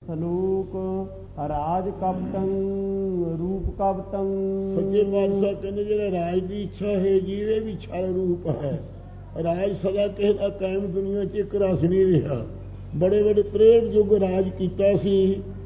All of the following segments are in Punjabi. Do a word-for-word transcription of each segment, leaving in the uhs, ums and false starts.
ਸਲੂਕ ਰਾਜ ਕਪਟੰ ਰੂਪ ਕਪਟੰ। ਸੱਚੇ ਪਾਤਸ਼ਾਹ ਕਹਿੰਦੇ ਜਿਹੜਾ ਰਾਜ ਦੀ ਇੱਛਾ ਹੈ ਜੀਵੇ ਵੀ ਛਲ ਰੂਪ ਹੈ। ਰਾਜ ਸਦਾ ਕਿਸੇ ਦਾ ਕਾਇਮ ਦੁਨੀਆ 'ਚ ਇੱਕ ਰਸ ਨਹੀਂ ਰਿਹਾ। ਬੜੇ ਬੜੇ ਤ੍ਰੇੜ ਯੁੱਗ ਰਾਜ ਕੀਤਾ ਸੀ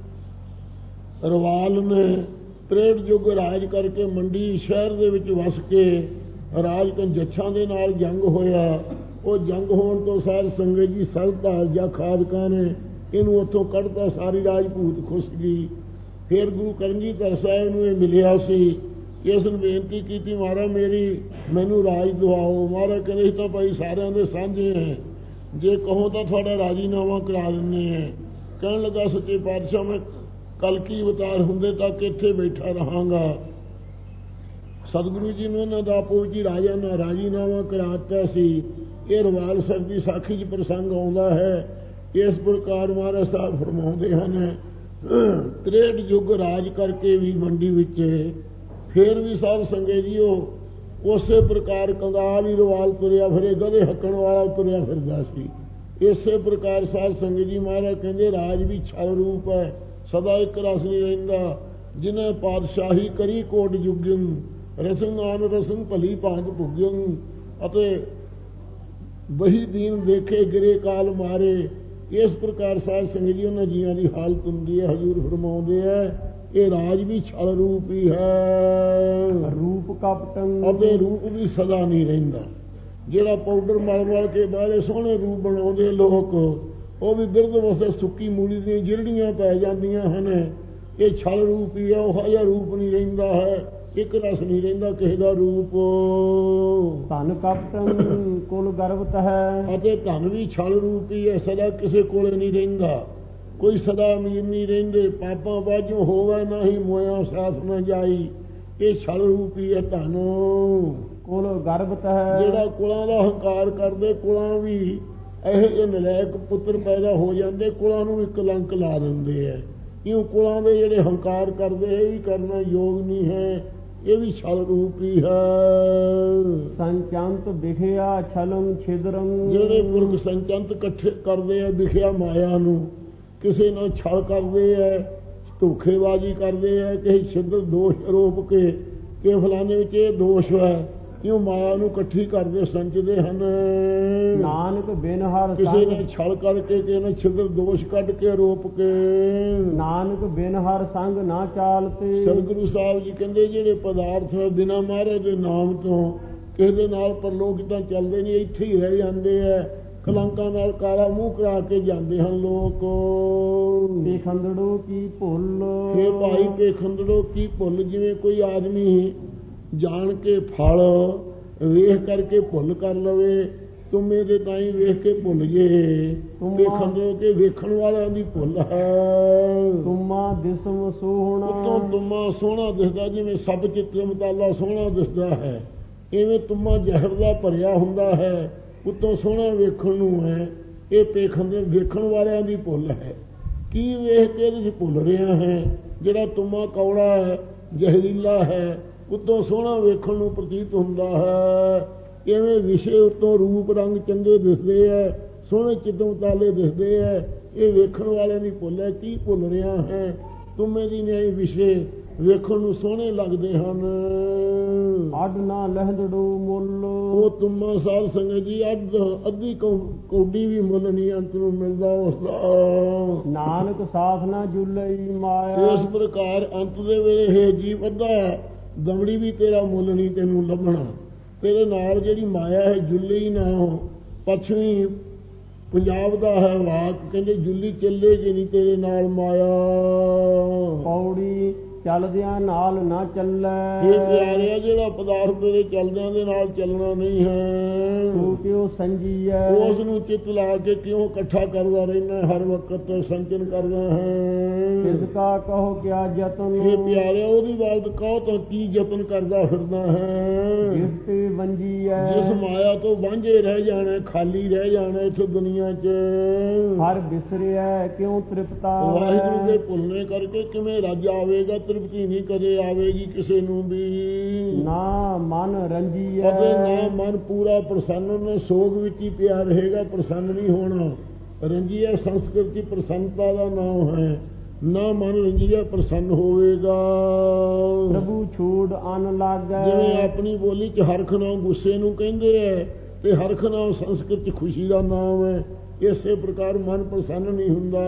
ਰਵਾਲ ਨੇ। ਤ੍ਰੇੜ ਯੁੱਗ ਰਾਜ ਕਰਕੇ ਮੰਡੀ ਸ਼ਹਿਰ ਦੇ ਵਿੱਚ ਵਸ ਕੇ ਰਾਜ ਕੇ ਜੱਛਾਂ ਦੇ ਨਾਲ ਜੰਗ ਹੋਇਆ। ਉਹ ਜੰਗ ਹੋਣ ਤੋਂ ਸਾਰ ਸੰਗਤ ਜੀ ਸਰਦਾਰ ਜਾਂ ਖਾਦਕਾਂ ਨੇ ਇਹਨੂੰ ਉੱਥੋਂ ਕੱਢਤਾ। ਸਾਰੀ ਰਾਜਪੂਤ ਖੁਸ਼ ਗਈ। ਫਿਰ ਗੁਰੂ ਕਰਨਜੀਤ ਸਾਹਿਬ ਨੂੰ ਇਹ ਮਿਲਿਆ ਸੀ। ਇਸ ਨੂੰ ਬੇਨਤੀ ਕੀਤੀ ਮਹਾਰਾਜ ਮੇਰੀ ਮੈਨੂੰ ਰਾਜ ਦਵਾਓ। ਮਹਾਰਾਜ ਕਹਿੰਦੇ ਤਾਂ ਭਾਈ ਸਾਰਿਆਂ ਦੇ ਸਾਂਝੇ ਹੈ, ਜੇ ਕਹੋ ਤਾਂ ਤੁਹਾਡਾ ਰਾਜੀਨਾਮਾ ਕਰਾ ਦਿੰਦੇ ਹੈ। ਕਹਿਣ ਲੱਗਾ ਸੱਚੇ ਪਾਤਸ਼ਾਹ ਮੈਂ ਕਲਕੀ ਅਵਤਾਰ ਹੁੰਦੇ ਤੱਕ ਇੱਥੇ ਬੈਠਾ ਰਹਾਂਗਾ। ਸਤਿਗੁਰੂ ਜੀ ਨੇ ਉਹਨਾਂ ਦਾ ਆਪੋ ਜੀ ਰਾਜਾ ਨਾਲ ਰਾਜੀਨਾਮਾ ਕਰਾ ਦਿੱਤਾ ਸੀ। ਇਹ ਰਵਾਲ ਸਾਹਿਬ ਦੀ ਸਾਖੀ 'ਚ ਪ੍ਰਸੰਗ ਆਉਂਦਾ ਹੈ। ਇਸ ਪ੍ਰਕਾਰ ਮਹਾਰਾਜ ਸਾਹਿਬ ਫਰਮਾਉਂਦੇ ਹਨ ਤ੍ਰੇੜ ਯੁੱਗ ਰਾਜ ਕਰਕੇ ਵੀ ਮੰਡੀ ਵਿੱਚ ਫੇਰ ਵੀ ਸਾਧ ਸੰਗਤ ਜੀ ਉਹ ਉਸੇ ਪ੍ਰਕਾਰ ਕੰਗਾਲ ਹੀ ਰਵਾਲ ਤੁਰਿਆ ਫਿਰੇ, ਗਧੇ ਹੱਕਣ ਵਾਲਾ ਤੁਰਿਆ ਫਿਰਦਾ ਸੀ। ਇਸੇ ਪ੍ਰਕਾਰ ਸਾਧ ਸੰਗਤ ਜੀ ਮਹਾਰਾਜ ਕਹਿੰਦੇ ਰਾਜ ਵੀ ਛਲ ਰੂਪ ਹੈ, ਸਦਾ ਇੱਕ ਰਸ ਨਹੀਂ ਰਹਿੰਦਾ। ਜਿਨੇ ਪਾਤਸ਼ਾਹੀ ਕਰੀ ਕੋਟ ਜੁਗਿੰ ਰਸਨ ਆਨ ਰਸਨ ਭਲੀ ਭਾਂਤ ਭੁਗਿੰ ਅਤੇ ਬਹੀ ਦੀਨ ਦੇਖੇ ਗਿਰੇ ਕਾਲ ਮਾਰੇ। ਇਸ ਪ੍ਰਕਾਰ ਸਾਧ ਸੰਗਤ ਜੀ ਉਹਨਾਂ ਜੀਆਂ ਦੀ ਹਾਲਤ ਹੁੰਦੀ ਹੈ। ਹਜ਼ੂਰ ਫਰਮਾਉਂਦੇ ਹੈ ਇਹ ਰਾਜ ਵੀ ਛਲ ਰੂਪ ਹੀ ਹੈ। ਰੂਪ ਕਪਟੰ ਅਤੇ ਰੂਪ ਵੀ ਸਦਾ ਨਹੀਂ ਰਹਿੰਦਾ। ਜਿਹੜਾ ਪਾਊਡਰ ਮਲ ਮਲ ਕੇ ਬਾਹਲੇ ਸੋਹਣੇ ਰੂਪ ਬਣਾਉਂਦੇ ਲੋਕ ਉਹ ਵੀ ਬਿਰਧ ਵਸੇ ਸੁੱਕੀ ਮੂਲੀ ਦੀਆਂ ਜਿਹੜੀਆਂ ਪੈ ਜਾਂਦੀਆਂ ਹਨ। ਇਹ ਛਲ ਰੂਪ ਹੀ ਹੈ। ਉਹ ਜਿਹਾ ਰੂਪ ਨਹੀਂ ਰਹਿੰਦਾ ਹੈ, ਇੱਕ ਰਸ ਨਹੀਂ ਰਹਿੰਦਾ ਕਿਸੇ ਦਾ ਰੂਪ। ਧਨ ਕਪਟੰ ਕੁਲ ਗਰਵਤ ਹੈ ਅਤੇ ਧਨ ਵੀ ਛਲ ਰੂਪ ਹੀ ਹੈ, ਸਦਾ ਕਿਸੇ ਕੋਲੇ ਨਹੀਂ ਰਹਿੰਦਾ। ਕੋਈ ਸਦਾ ਅਮੀਰ ਨਹੀਂ ਰਹਿੰਦੇ। ਪਾਪਾਂ ਬਾਝੋਂ ਹੋਵੇ ਨਾ ਹੀ ਮੋਇਆ ਸਾਥ ਨਾ ਜਾਈ। ਇਹ ਛਲ ਰੂਪ ਹੀ ਹੈ ਧਨ। ਕੁਲ ਗਰਵਤ ਹੈ ਜਿਹੜਾ ਕੁਲਾਂ ਦਾ ਹੰਕਾਰ ਕਰਦੇ ਕੁਲਾਂ ਵੀ ਇਹੋ ਜਿਹੇ ਨਲਾਇਕ ਪੁੱਤਰ ਪੈਦਾ ਹੋ ਜਾਂਦੇ, ਕੁਲਾਂ ਨੂੰ ਵੀ ਕਲੰਕ ਲਾ ਦਿੰਦੇ ਹੈ। ਕਿਉਂ ਕੁਲਾਂ ਦੇ ਜਿਹੜੇ ਹੰਕਾਰ ਕਰਦੇ ਇਹ ਵੀ ਕਰਨਾ ਯੋਗ ਨਹੀਂ ਹੈ। ਇਹ ਵੀ ਛਲ ਰੂਪ ਹੀ ਹੈ। ਸੰਚੰਤ ਵਿਖਿਆ ਛਲੰ ਛਿਦਰੰ ਜਿਹੜੇ ਪੁਰਖ ਸੰਚੰਤ ਇਕੱਠੇ ਕਰਦੇ ਆ ਵਿਖਿਆ ਮਾਇਆ ਨੂੰ, ਕਿਸੇ ਨਾਲ ਛਲ ਕਰਦੇ ਹੈ, ਧੋਖੇਬਾਜ਼ੀ ਕਰਦੇ ਹੈ, ਕਿਸੇ ਛਿਦਰ ਦੋਸ਼ ਆਰੋਪ ਕੇ ਕਿ ਫਲਾਣੇ ਵਿੱਚ ਇਹ ਦੋਸ਼ ਹੈ, ਕਿਉਂ ਮਾਇਆ ਨੂੰ ਇਕੱਠੀ ਕਰਦੇ ਸੰਚਦੇ ਹਨ। ਨਾਨਕ ਬਿਨ ਹਰ ਕਿਸੇ ਨੇ ਛਲ ਕਰਕੇ ਕਿਸੇ ਨੇ ਛਿਦਰ ਦੋਸ਼ ਕੱਢ ਕੇ ਆਰੋਪ ਕੇ। ਨਾਨਕ ਬਿਨ ਹਰ ਸੰਗ ਨਾ ਚਾਲਤੇ। ਸਤਿਗੁਰੂ ਸਾਹਿਬ ਜੀ ਕਹਿੰਦੇ ਜਿਹੜੇ ਪਦਾਰਥ ਬਿਨਾਂ ਮਹਾਰਾਜ ਦੇ ਨਾਮ ਤੋਂ ਕਿਸੇ ਦੇ ਨਾਲ ਪਰਲੋਕ ਤਾਂ ਚੱਲਦੇ ਨਹੀਂ, ਇੱਥੇ ਹੀ ਰਹਿ ਜਾਂਦੇ ਹੈ। ਕਲੰਕਾਂ ਨਾਲ ਕਾਲਾ ਮੂੰਹ ਕਰਾ ਕੇ ਜਾਂਦੇ ਹਨ ਲੋਕ। ਪੇਖੰਦੜੋ ਕੀ ਭੁੱਲ ਇਹ ਭਾਈ ਪੇਖੰਦੜੋ ਕੀ ਭੁੱਲ। ਜਿਵੇਂ ਕੋਈ ਆਦਮੀ ਜਾਣ ਕੇ ਫਲ ਵੇਖ ਕਰਕੇ ਭੁੱਲ ਕਰ ਲਵੇ, ਤੁਮੇ ਦੇ ਤਾਈ ਵੇਖ ਕੇ ਭੁੱਲ ਜੇ। ਪੇਖੰਦੜੋ ਕੇ ਵੇਖਣ ਵਾਲਿਆਂ ਦੀ ਭੁੱਲ ਹੈ। ਤੁਮਾ ਦਿਸਮ ਸੋਹਣਾ ਉਤੋਂ ਤੁਮਾ ਸੋਹਣਾ ਦਿਸਦਾ, ਜਿਵੇਂ ਸਭ ਚਿੱਤਰ ਮਤਾਲਾ ਸੋਹਣਾ ਦਿਸਦਾ ਹੈ, ਇਵੇਂ ਤੁਮਾ ਜ਼ਹਿਰ ਦਾ ਭਰਿਆ ਹੁੰਦਾ ਹੈ, ਉਤੋਂ ਸੋਹਣਾ ਵੇਖਣ ਨੂੰ ਹੈ। ਇਹ ਪੇਖੰਦਰ ਵੇਖਣ ਵਾਲਿਆਂ ਦੀ ਭੁੱਲ ਹੈ। ਕੀ ਵੇਖ ਕੇ ਇਹਦੇ 'ਚ ਭੁੱਲ ਰਿਹਾ ਹੈ? ਜਿਹੜਾ ਤੁਮਾ ਕੌੜਾ ਹੈ, ਜ਼ਹਿਰੀਲਾ ਹੈ, ਉਤੋਂ ਸੋਹਣਾ ਵੇਖਣ ਨੂੰ ਪ੍ਰਤੀਤ ਹੁੰਦਾ ਹੈ। ਇਵੇਂ ਵਿਸ਼ੇ ਉੱਤੋਂ ਰੂਪ ਰੰਗ ਚੰਗੇ ਦਿਸਦੇ ਹੈ, ਸੋਹਣੇ ਚਿੱਤੋਂ ਤਾਲੇ ਦਿਸਦੇ ਹੈ। ਇਹ ਵੇਖਣ ਵਾਲਿਆਂ ਦੀ ਭੁੱਲ ਹੈ। ਕੀ ਭੁੱਲ ਰਿਹਾ ਹੈ? ਤੁਮੇ ਦੀ ਨਿਆਈ ਵਿਸ਼ੇ ਵੇਖਣ ਨੂੰ ਸੋਹਣੇ ਲੱਗਦੇ ਹਨ। ਅੱਡ ਨਾ ਲਹਿੰਦੜੋ ਮੁੱਲ ਉਹ ਤੁਮਾ ਸਾਧ ਸੰਗਤ ਜੀ ਅੱਧ ਅੱਧੀ ਕੌਡੀ ਵੀ ਮੁੱਲ ਨਹੀਂ ਅੰਤ ਨੂੰ ਮਿਲਦਾ ਉਸਦਾ। ਨਾਨਕ ਸਾਥ ਨਾ ਜੁਲਈ ਮਾਇਆ। ਇਸ ਪ੍ਰਕਾਰ ਅੰਤ ਦੇ ਵੇਲੇ ਹੈ ਜੀਵ ਅੱਧਾ ਦਮੜੀ ਵੀ ਤੇਰਾ ਮੁੱਲ ਨਹੀਂ ਤੈਨੂੰ ਲੱਭਣਾ। ਤੇਰੇ ਨਾਲ ਜਿਹੜੀ ਮਾਇਆ ਹੈ ਜੁੱਲੀ ਨਾ। ਪੱਛਮੀ ਪੰਜਾਬ ਦਾ ਹੈ ਵਾਕ, ਕਹਿੰਦੇ ਜੁੱਲੀ ਚੱਲੇਗੀ ਨਹੀਂ ਤੇਰੇ ਨਾਲ ਮਾਇਆ। ਪੌੜੀ ਚੱਲਦਿਆਂ ਨਾਲ ਨਾ ਚੱਲੈ। ਇਹ ਪਿਆਰਿਆ ਜਿਹੜਾ ਪਦਾਰਥ ਤੇਰੇ ਚੱਲਦਿਆਂ ਦੇ ਨਾਲ ਚੱਲਣਾ ਨਹੀਂ ਹੈ। ਤੂੰ ਕਿਉਂ ਸੰਜੀ ਹੈ? ਉਸ ਨੂੰ ਚਿੱਤ ਲਾ ਕੇ ਕਿਉਂ ਇਕੱਠਾ ਕਰਦਾ ਰਹਿਣਾ, ਹਰ ਵਕਤ ਸੰਚਨ ਕਰਦਾ ਹੈ। ਕਿਸ ਕਾ ਕਹੋ ਕਿਆ ਯਤਨ। ਇਹ ਪਿਆਰਿਆ ਉਹਦੀ ਬਾਤ ਕਹੋ ਤਾਂ ਕੀ ਯਤਨ ਕਰਦਾ ਫਿਰਦਾ ਹੈ। ਜਿਸ ਤੇ ਵੰਜੀ ਹੈ ਜਿਸ ਮਾਇਆ ਤੋਂ ਵਾਂਝੇ ਰਹਿ ਜਾਣਾ, ਖਾਲੀ ਰਹਿ ਜਾਣਾ ਇੱਥੇ ਦੁਨੀਆ 'ਚ। ਹਰ ਵਿਸਰਿਆ ਕਿਉਂ ਤ੍ਰਿਪਤਾ। ਵਾਹਿਗੁਰੂ ਦੇ ਭੁੱਲਣੇ ਕਰਕੇ ਕਿਵੇਂ ਰੱਜ ਆਵੇਗਾ? ਤ੍ਰਿਪਤੀ ਨਹੀਂ ਕਦੇ ਆਵੇਗੀ ਕਿਸੇ ਨੂੰ ਵੀ। ਨਾ ਮਨ ਰੰਜੀ ਹੈ ਅਤੇ ਨਾ ਮਨ ਪੂਰਾ ਪ੍ਰਸੰਨ, ਨਾ ਸੋਗ ਵਿੱਚ ਹੀ ਪਿਆ ਰਹੇਗਾ, ਪ੍ਰਸੰਨ ਨਹੀਂ ਹੋਣਾ। ਰੰਜੀਆ ਸੰਸਕ੍ਰਿਤੀ ਪ੍ਰਸੰਨਤਾ ਦਾ ਨਾਮ ਹੈ। ਨਾ ਮਨ ਰੰਜੀਆ ਪ੍ਰਸੰਨ ਹੋਵੇਗਾ। ਪ੍ਰਭੂ ਛੋੜ ਅਨ ਲਾਗੈ। ਜਿਵੇਂ ਆਪਣੀ ਬੋਲੀ ਚ ਹਰਖ ਨਾਮ ਗੁੱਸੇ ਨੂੰ ਕਹਿੰਦੇ ਹੈ ਤੇ ਹਰਖ ਨਾਮ ਸੰਸਕ੍ਰਿਤ ਚ ਖੁਸ਼ੀ ਦਾ ਨਾਮ ਹੈ। ਇਸੇ ਪ੍ਰਕਾਰ ਮਨ ਪ੍ਰਸੰਨ ਨਹੀਂ ਹੁੰਦਾ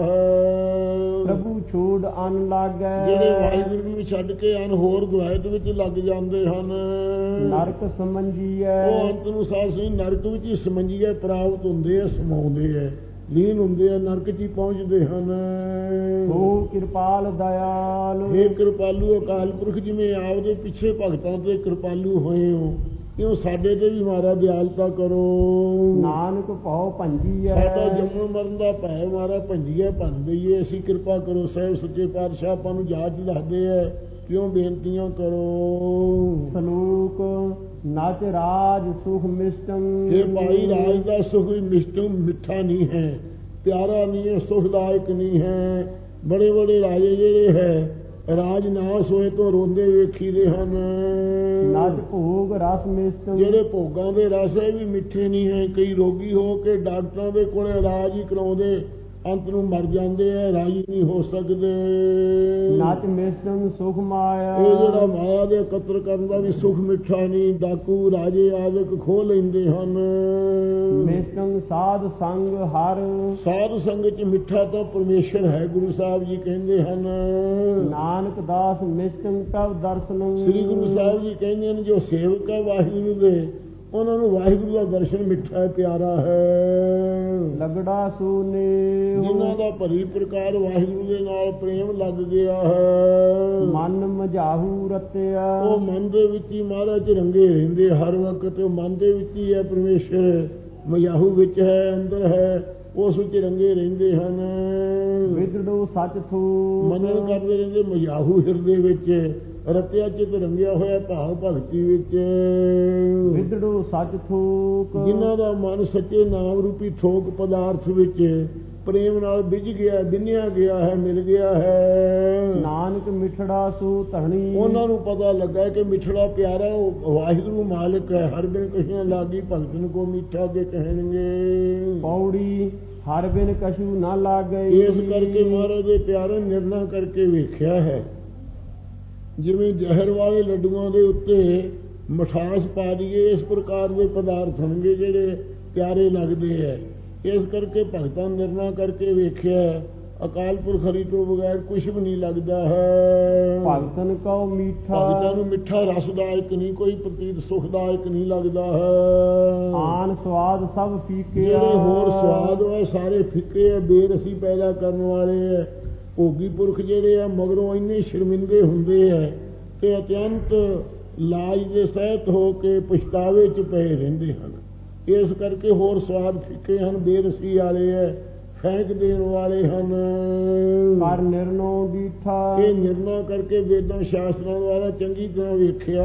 ਹੈ। ਪ੍ਰਭੂ ਛੋੜ ਅਨ ਲਾਗੈ। ਜਿਹੜੇ ਵਾਹਿਗੁਰੂ ਨੂੰ ਛੱਡ ਕੇ ਅਨ ਹੋਰ ਦੁਆਇਤ ਵਿੱਚ ਲੱਗ ਜਾਂਦੇ ਹਨ। ਨਰਕ ਸਮੰਜੀਐ। ਉਹ ਅੰਤ ਨੂੰ ਸਾਧ ਸਿੰਘ ਨਰਕ ਵਿੱਚ ਹੀ ਸਮੰਜੀਐ ਪ੍ਰਾਪਤ ਹੁੰਦੇ ਆ, ਸਮਾਉਂਦੇ ਆ, ਲੀਨ ਹੁੰਦੇ ਆ, ਨਰਕ ਚ ਹੀ ਪਹੁੰਚਦੇ ਹਨ। ਹੋ ਕਿਰਪਾਲ ਦਇਆਲ। ਇਹ ਕਿਰਪਾਲੂ ਅਕਾਲ ਪੁਰਖ ਜਿਵੇਂ ਆਪਦੇ ਪਿੱਛੇ ਭਗਤਾਂ ਤੇ ਕਿਰਪਾਲੂ ਹੋਏ ਹੋ, ਕਿਉਂ ਸਾਡੇ ਤੇ ਵੀ ਮਾਰਾ ਦਿਆਲਤਾ ਕਰੋ। ਨਾਨਕ ਭਉ ਭੰਜੀਐ। ਸਾਡਾ ਜੰਮਣ ਮਰਨ ਦਾ ਭੈ ਮਾਰਾ ਭੰਜੀਐ, ਭੰਨ ਦਈਏ ਅਸੀਂ, ਕਿਰਪਾ ਕਰੋ। ਸਾਹਿਬ ਸੱਚੇ ਪਾਤਸ਼ਾਹ ਆਪਾਂ ਨੂੰ ਜਾਚ ਦੱਸਦੇ ਐ, ਕਿਉਂ ਬੇਨਤੀਆਂ ਕਰੋ। ਸਲੋਕ ਨਚ ਰਾਜ ਸੁਖ ਮਿਸ਼ਟੰ। ਇਹ ਭਾਈ ਰਾਜ ਦਾ ਸੁਖ ਵੀ ਮਿਸ਼ਟਮ ਮਿੱਠਾ ਨਹੀਂ ਹੈ, ਪਿਆਰਾ ਨਹੀਂ ਹੈ, ਸੁਖਦਾਇਕ ਨਹੀਂ ਹੈ। ਬੜੇ ਬੜੇ ਰਾਜੇ ਜਿਹੜੇ ਹੈ ਰਾਜ ਨਾਸ ਹੋਏ ਤੋਂ ਰੋਂਦੇ ਵੇਖੀਦੇ ਹਨ। ਨਚ ਭੋਗ ਰਸ ਮਿਸ਼ਟੰ। ਜਿਹੜੇ ਭੋਗਾਂ ਦੇ ਰਸ ਇਹ ਵੀ ਮਿੱਠੇ ਨਹੀਂ ਹੈ। ਕਈ ਰੋਗੀ ਹੋ ਕੇ ਡਾਕਟਰਾਂ ਦੇ ਕੋਲ ਇਲਾਜ ਹੀ ਕਰਾਉਂਦੇ, ਅੰਤ ਨੂੰ ਮਰ ਜਾਂਦੇ ਐ, ਰਾਜੀ ਨਹੀਂ ਹੋ ਸਕਦੇ। ਨਚ ਮਿਸ਼ਟੰ ਸੁਖ ਮਾਇਆ। ਇਹ ਜਿਹੜਾ ਮਾਇਆ ਦੇ ਇਕੱਤਰ ਕਰਨ ਦਾ ਵੀ ਸੁਖ ਮਿੱਠਾ ਨਹੀਂ। ਡਾਕੂ ਰਾਜੇ ਆਦਿਕ ਖੋਹ ਲੈਂਦੇ ਹਨ। ਮਿਸ਼ਟੰ ਸਾਧ ਸੰਗ ਹਰ। ਸਾਧ ਸੰਗ ਚ ਮਿੱਠਾ ਤਾਂ ਪਰਮੇਸ਼ਰ ਹੈ, ਗੁਰੂ ਸਾਹਿਬ ਜੀ ਕਹਿੰਦੇ ਹਨ। ਨਾਨਕ ਦਾਸ ਮਿਸ਼ਟੰ ਤਵ ਦਰਸ਼ਨੰ। ਸ੍ਰੀ ਗੁਰੂ ਸਾਹਿਬ ਜੀ ਕਹਿੰਦੇ ਹਨ ਜੋ ਸੇਵਕ ਹੈ ਵਾਹਿਗੁਰੂ ਦੇ, ਉਹਨਾਂ ਨੂੰ ਵਾਹਿਗੁਰੂ ਦਾ ਦਰਸ਼ਨ ਮਿੱਠਾ ਹੈ, ਪਿਆਰਾ ਹੈ। ਲਗੜਾ ਸੂਨੇ। ਜਿਨ੍ਹਾਂ ਦਾ ਭਰੀ ਪ੍ਰਕਾਰ ਵਾਹਿਗੁਰੂ ਦੇ ਨਾਲ ਪ੍ਰੇਮ ਲੱਗ ਗਿਆ ਹੈ। ਮਨ ਮਝਾਹੂ ਰਤਿਆ। ਉਹ ਮਨ ਦੇ ਵਿੱਚ ਹੀ ਮਹਾਰਾਜ ਰੰਗੇ ਰਹਿੰਦੇ ਹਰ ਵਕਤ। ਉਹ ਮਨ ਦੇ ਵਿੱਚ ਹੀ ਹੈ ਪਰਮੇਸ਼ਰ, ਮਝਾਹੂ ਵਿੱਚ ਹੈ, ਅੰਦਰ ਹੈ, ਉਸ ਵਿੱਚ ਰੰਗੇ ਰਹਿੰਦੇ ਹਨ। ਵਿਦੜੋ ਸੱਚ ਥੂ। ਮਨਨ ਕਰਦੇ ਰਹਿੰਦੇ ਮਝਾਹੂ ਹਿਰਦੇ ਵਿੱਚ, ਰਤਿਆ ਚਿਤ ਰੰਗਿਆ ਹੋਇਆ ਭਾਵ ਭਗਤੀ ਵਿੱਚ। ਵਿਦੜੋ ਸੱਚ ਥੋਕ। ਜਿਨ੍ਹਾਂ ਦਾ ਮਨ ਸੱਚੇ ਨਾਮ ਰੂਪੀ ਥੋਕ ਪਦਾਰਥ ਵਿੱਚ ਪ੍ਰੇਮ ਨਾਲ ਵਿਝ ਗਿਆ, ਬਿੰਨਿਆ ਗਿਆ ਹੈ, ਮਿਲ ਗਿਆ ਹੈ। ਨਾਨਕ ਮਿਠੜਾ ਸੂ ਧਣੀ। ਉਹਨਾਂ ਨੂੰ ਪਤਾ ਲੱਗਾ ਕਿ ਮਿਠੜਾ ਪਿਆਰਾ ਉਹ ਵਾਹਿਗੁਰੂ ਮਾਲਿਕ ਹੈ। ਹਰ ਬਿਨ ਕਸ਼ੀਆਂ ਲਾਗੀ ਭਗਤਨ ਕੋ ਮਿੱਠਾ ਕੇ ਕਹਿਣਗੇ। ਪੌੜੀ ਹਰ ਬਿਨ ਕਛੂ ਨਾ ਲਾਗੇ। ਇਸ ਕਰਕੇ ਮਹਾਰਾਜ ਦੇ ਪਿਆਰੇ ਨਿਰਣਾ ਕਰਕੇ ਵੇਖਿਆ ਹੈ, ਜਿਵੇਂ ਜ਼ਹਿਰ ਵਾਲੇ ਲੱਡੂਆਂ ਦੇ ਉੱਤੇ ਮਿਠਾਸ ਪਾ ਦਈਏ, ਇਸ ਪ੍ਰਕਾਰ ਦੇ ਪਦਾਰਥ ਹੋਣਗੇ ਜਿਹੜੇ ਪਿਆਰੇ ਲੱਗਦੇ ਹੈ। ਇਸ ਕਰਕੇ ਭਗਤਾਂ ਨਿਰਣਾ ਕਰਕੇ ਵੇਖਿਆ, ਅਕਾਲ ਪੁਰਖ ਹਰੀ ਤੋਂ ਬਗੈਰ ਕੁਛ ਵੀ ਨਹੀਂ ਲੱਗਦਾ ਹੈ। ਭਗਤਨ ਕਉ ਮੀਠਾ। ਭਗਤਾਂ ਨੂੰ ਮਿੱਠਾ ਰਸਦਾਇਕ ਨਹੀਂ, ਕੋਈ ਪ੍ਰਤੀਤ ਸੁਖਦਾਇਕ ਨਹੀਂ ਲੱਗਦਾ ਹੈ। ਆਨ ਸਵਾਦ ਸਭ ਫੀਕੇ। ਜਿਹੜੇ ਹੋਰ ਸਵਾਦ ਹੈ ਸਾਰੇ ਫਿੱਕੇ ਹੈ, ਬੇਰਸੀ ਪੈਦਾ ਕਰਨ ਵਾਲੇ ਹੈ। ਭੋਗੀ ਪੁਰਖ ਜਿਹੜੇ ਆ ਮਗਰੋਂ ਇੰਨੇ ਸ਼ਰਮਿੰਦੇ ਹੁੰਦੇ ਹੈ ਤੇ ਅਤਿਅੰਤ ਲਾਜ ਦੇ ਸਹਿਤ ਹੋ ਕੇ ਪਛਤਾਵੇ ਚ ਪਏ ਰਹਿੰਦੇ ਹਨ। ਇਸ ਕਰਕੇ ਹੋਰ ਸਵਾਦ ਫਿੱਕੇ ਹਨ, ਬੇਰਸੀ ਵਾਲੇ ਹੈ, ਫੈਂਕ ਦੇਣ ਵਾਲੇ ਹਨ। ਪਰ ਨਿਰਣੋ ਡੀਠਾ। ਇਹ ਨਿਰਣਾ ਕਰਕੇ ਵੇਦਾਂ ਸ਼ਾਸਤਰਾਂ ਦੁਆਰਾ ਚੰਗੀ ਤਰ੍ਹਾਂ ਵੇਖਿਆ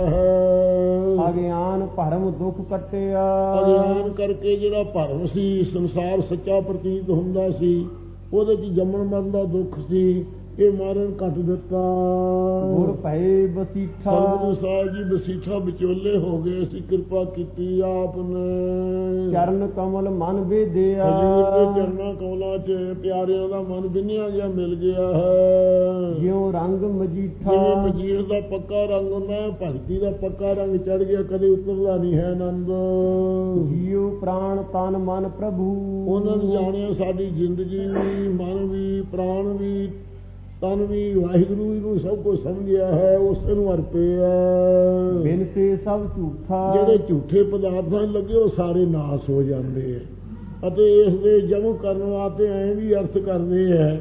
ਹੈ। ਅਗਿਆਨ ਭਰਮ ਦੁੱਖ ਕੱਟਿਆ। ਅਗਿਆਨ ਕਰਕੇ ਜਿਹੜਾ ਭਰਮ ਸੀ, ਸੰਸਾਰ ਸੱਚਾ ਪ੍ਰਤੀਤ ਹੁੰਦਾ ਸੀ, ਉਹਦੇ ਚ ਜੰਮਣ ਮਰਨ ਦਾ ਦੁੱਖ ਸੀ, ਇਹ ਮਾਰਨ ਕੱਟ ਦਿੱਤਾ। ਗੁਰ ਭਏ ਬਸੀਠਾ। ਸਤਿਗੁਰੂ ਸਾਹਿਬ ਜੀ ਬਸੀਠਾ ਵਿਚੋਲੇ ਹੋ ਗਏ ਸੀ, ਕਿਰਪਾ ਕੀਤੀ ਆਪ ਨੇ। ਚਰਨ ਕਮਲ ਮਨ ਵੇਦਿਆ। ਹਜ਼ੂਰ ਦੇ ਚਰਨਾਂ ਕਮਲਾਂ ਚ ਪਿਆਰਿਆਂ ਦਾ ਮਨ ਬਿੰਨਿਆ ਗਿਆ, ਮਿਲ ਗਿਆ ਹੈ। ਜਿਉ ਰੰਗ ਮਜੀਠਾ। ਜਿਵੇਂ ਮਜੀਠ ਦਾ ਪੱਕਾ ਰੰਗ ਹੁੰਦਾ, ਭਗਤੀ ਦਾ ਪੱਕਾ ਰੰਗ ਚੜ ਗਿਆ, ਕਦੇ ਉਤਰਦਾ ਨਹੀਂ ਹੈ ਆਨੰਦ। ਜੀਉ ਪ੍ਰਾਣ ਤਨ ਮਨ ਪ੍ਰਭੂ। ਉਹਨਾਂ ਨੇ ਜਾਣਿਆ ਸਾਡੀ ਜ਼ਿੰਦਗੀ ਵੀ, ਮਨ ਵੀ, ਪ੍ਰਾਣ ਵੀ, ਤਨ ਵੀ ਵਾਹਿਗੁਰੂ ਨੂੰ ਸਭ ਕੁਝ ਸਮਝਿਆ ਹੈ, ਉਸ ਨੂੰ ਅਰਪਿਆ। ਬਿਨ ਸੇ ਸਭ ਝੂਠਾ। ਜਿਹੜੇ ਝੂਠੇ ਪਦਾਰਥਾਂ ਲੱਗੇ ਉਹ ਸਾਰੇ ਨਾਸ ਹੋ ਜਾਂਦੇ ਹੈ। ਅਤੇ ਇਸ ਦੇ ਜਮ ਕਰਨ ਵਾਸਤੇ ਐਂ ਵੀ ਅਰਥ ਕਰਦੇ ਹੈ,